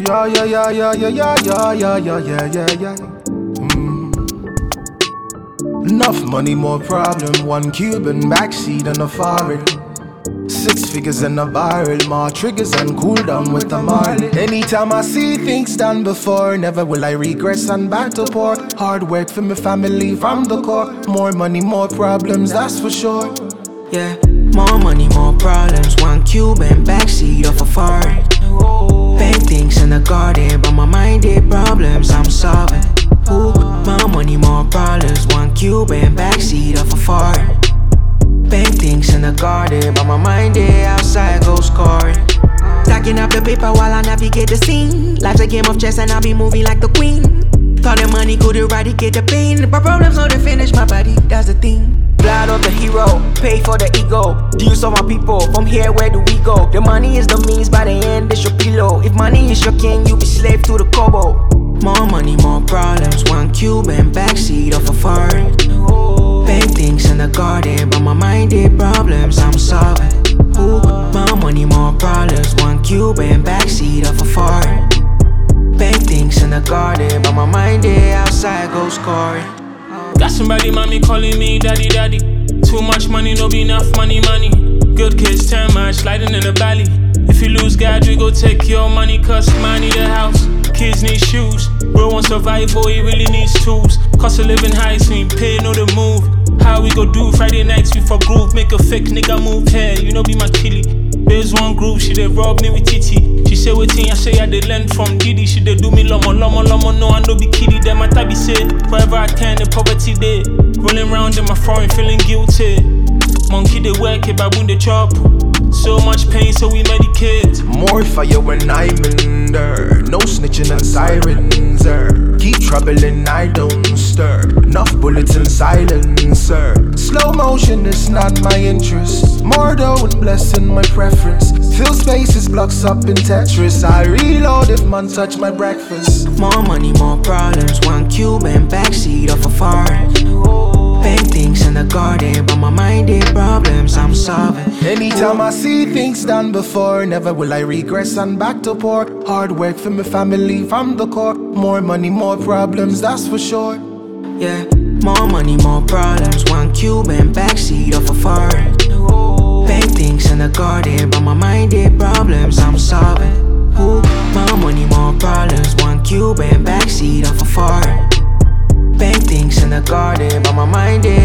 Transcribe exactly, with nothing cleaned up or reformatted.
Yeah, yeah, yeah, yeah, yeah, yeah, yeah, yeah, yeah, yeah, yeah, yeah. Mm. Enough money, more problem. One Cuban backseat and a foreign. Six figures in a barrel, more triggers and cool down with the Marley. Anytime I see things done before, never will I regress and battle poor. Hard work for my family from the core. More money, more problems, that's for sure. Yeah, more money, more problems. One Cuban backseat of a foreign. Paintings in the garden, but my mind did problems I'm solving. Ooh, more money, more problems. One Cuban backseat of a foreign. Paintings in the garden, but my mind is outside, go scoring. Stacking up the paper while I navigate the scene. Life's a game of chess and I'll be moving like the queen. Thought the money could eradicate the pain, but problems know they finish my body, that's the thing. Blood of the hero, pay for the ego. Dues of my people, from here where do we go? The money is the means, by the end it's your pillow. If money is your king, you be slave to the kobo. More money, more problems. One Cuban backseat of a foreign. Paintings in the garden, but my mind did problems I'm solving. Ooh, more money, more problems. One Cuban backseat of a foreign. Paintings in the garden, but my mind did outside, go scoring. Got somebody, mommy, calling me daddy, daddy. Too much money, no be enough money, money. Good kids, turn much, sliding in the valley. If you lose God, we go take your money, cause man need a house. Kids need shoes. Bro want survival, he really needs tools. Cost of living high, so he pay no the move. How we go do Friday nights, we for groove. Make a fake nigga move here, you know be my killie. There's one group, she dey rob me with titty. She say waiting, I say I dey learn from Diddy. She dey do me lomo, lomo, lomo, no I no be kiddie. Then my tabby say, forever I can, the poverty day. Rolling round in my foreign, feeling guilty. Monkey they work, a baboon they chop. So much pain, so we medicate. More fire when I'm in there. No snitching and sirens, er. Keep troubling, I don't stir. Enough bullets and silencer. Slow motion is not my interest. More dough and blessing my preference. Fill spaces, blocks up in Tetris. I reload if man touch my breakfast. More money, more problems. One Cuban backseat of a foreign. Paintings in the garden, but my mind did problems I'm solving. Anytime I see things done before, never will I regress and back to poor. Hard work for my family from the core. More money, more problems, that's for sure. Yeah, more money, more problems. One Cuban backseat of a foreign. Paintings in the garden, but my mind did problems I'm solving. Ooh, more money, more problems. One Cuban backseat of a foreign. Paintings in the garden, but my mind is